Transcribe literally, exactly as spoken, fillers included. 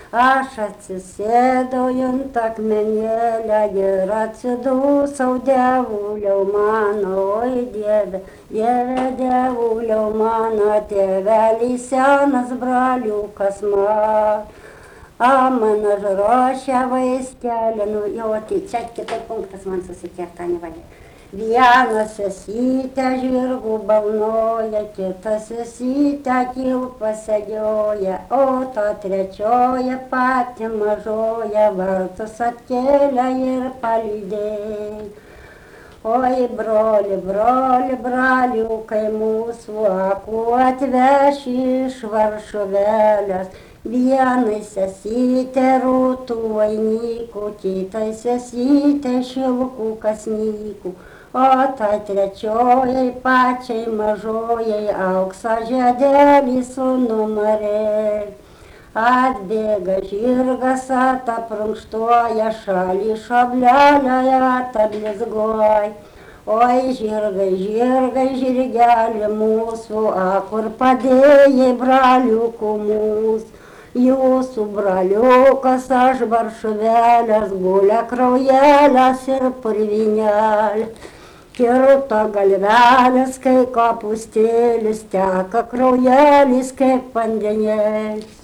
Aš atsisėdau ant akmenėlę ir atsidūsau, dievuliau mano, oi dieve, dieve, dievuliau mano, tėvelis senas braliukas man. A man užruošia vaistelį, nu jau, tai čia kitas punktas man susikerta, nevalia. Vienas sesytę žirgų balnoja, kitas sesytę kilpą segioja, o ta trečioja pati mažoja vartus atkėlė ir palydėjo. Oi broli, broli, braliukai mūsų, akų atveš iš Varšuvelės. Vienai sesytė rūtų vainikų, kitai sesytė šilkų kasnykų, o tai trečiojai pačiai mažojai auksą žiedelį su numarėlį. Atbėga žirgas, ataprunkštuoja, šalį šablelę atablizguoja. Oi žirgai, žirgai, žirgelį mūsų, a kur padėjai braliukų mūsų. Jūsų braliukas aš Varšuvelės, gulia kraujelės ir purvinėlės. Kirto galvelės, kai kopūstėlis, teka kraujelis kaip vandenėlis.